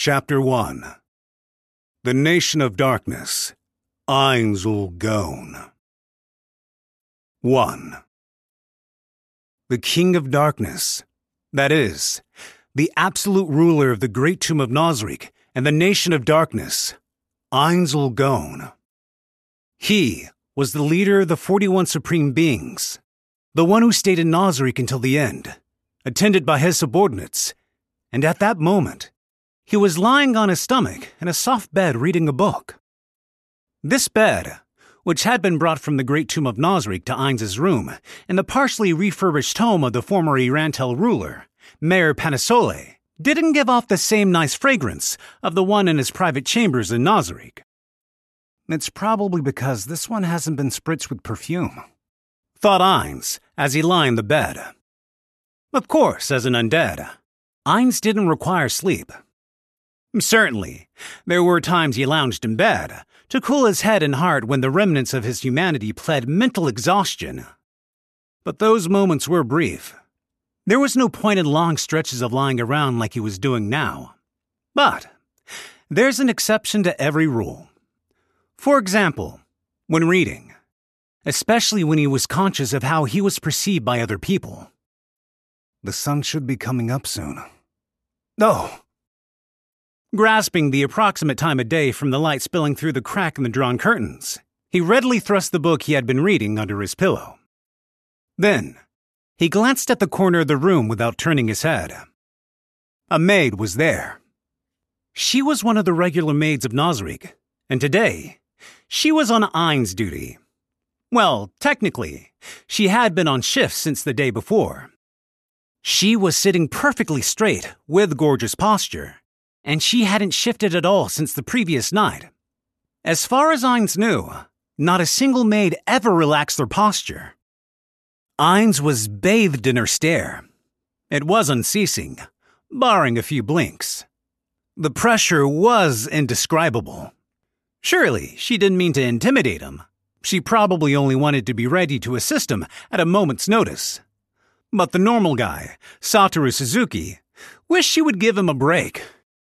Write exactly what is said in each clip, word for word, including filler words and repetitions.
Chapter one. The Nation of Darkness, Ainz Gone. one. The King of Darkness, that is, the absolute ruler of the Great Tomb of Nosric and the Nation of Darkness, Ainz Gone. He was the leader of the forty-one Supreme Beings, the one who stayed in Nosric until the end, attended by his subordinates, and at that moment, he was lying on his stomach in a soft bed reading a book. This bed, which had been brought from the Great Tomb of Nosric to Ainz's room in the partially refurbished home of the former Irantel ruler, Mayor Panasole, didn't give off the same nice fragrance of the one in his private chambers in Nosric. It's probably because this one hasn't been spritzed with perfume, thought Ainz as he lay in the bed. Of course, as an undead, Ainz didn't require sleep. Certainly, there were times he lounged in bed to cool his head and heart when the remnants of his humanity pled mental exhaustion. But those moments were brief. There was no point in long stretches of lying around like he was doing now. But there's an exception to every rule. For example, when reading, especially when he was conscious of how he was perceived by other people. The sun should be coming up soon. Oh! Grasping the approximate time of day from the light spilling through the crack in the drawn curtains, he readily thrust the book he had been reading under his pillow. Then, he glanced at the corner of the room without turning his head. A maid was there. She was one of the regular maids of Nosric, and today, she was on Ainz duty. Well, technically, she had been on shift since the day before. She was sitting perfectly straight, with gorgeous posture, and she hadn't shifted at all since the previous night. As far as Ainz knew, not a single maid ever relaxed their posture. Ainz was bathed in her stare. It was unceasing, barring a few blinks. The pressure was indescribable. Surely, she didn't mean to intimidate him. She probably only wanted to be ready to assist him at a moment's notice. But the normal guy, Satoru Suzuki, wished she would give him a break.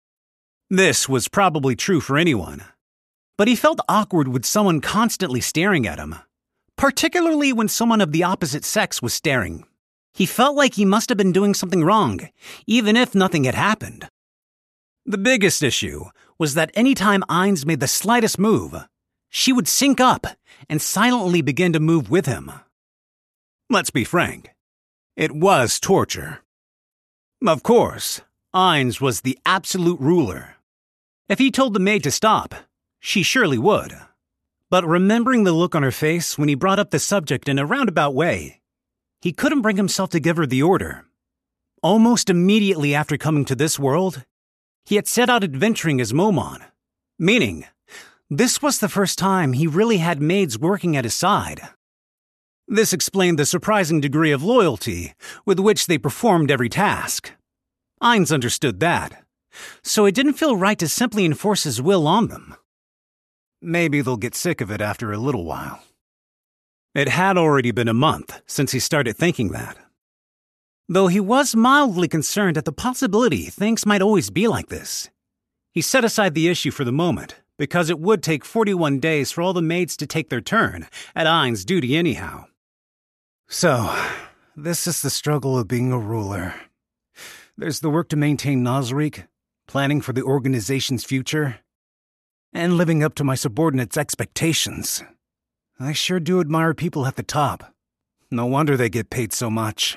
This was probably true for anyone, but he felt awkward with someone constantly staring at him, particularly when someone of the opposite sex was staring. He felt like he must have been doing something wrong, even if nothing had happened. The biggest issue was that any time Ainz made the slightest move, she would sync up and silently begin to move with him. Let's be frank, it was torture. Of course, Ainz was the absolute ruler. If he told the maid to stop, she surely would. But remembering the look on her face when he brought up the subject in a roundabout way, he couldn't bring himself to give her the order. Almost immediately after coming to this world, he had set out adventuring as Momon, meaning this was the first time he really had maids working at his side. This explained the surprising degree of loyalty with which they performed every task. Ainz understood that, so it didn't feel right to simply enforce his will on them. Maybe they'll get sick of it after a little while. It had already been a month since he started thinking that. Though he was mildly concerned at the possibility things might always be like this, he set aside the issue for the moment because it would take forty-one days for all the maids to take their turn at Ainz duty anyhow. So, this is the struggle of being a ruler. There's the work to maintain Nosric, planning for the organization's future, and living up to my subordinates' expectations. I sure do admire people at the top. No wonder they get paid so much.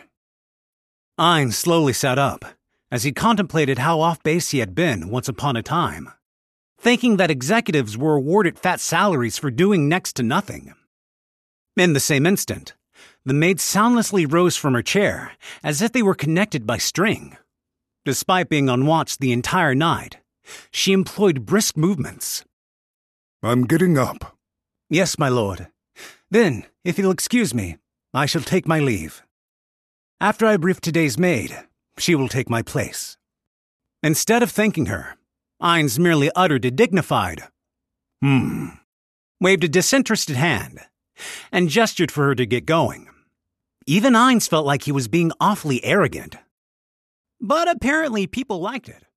Ainz slowly sat up as he contemplated how off base he had been once upon a time, thinking that executives were awarded fat salaries for doing next to nothing. In the same instant, the maid soundlessly rose from her chair as if they were connected by string. Despite being on watch the entire night, she employed brisk movements. I'm getting up. Yes, my lord. Then, if you'll excuse me, I shall take my leave. After I brief today's maid, she will take my place. Instead of thanking her, Ainz merely uttered a dignified, hmm, waved a disinterested hand, and gestured for her to get going. Even Ainz felt like he was being awfully arrogant. But apparently people liked it.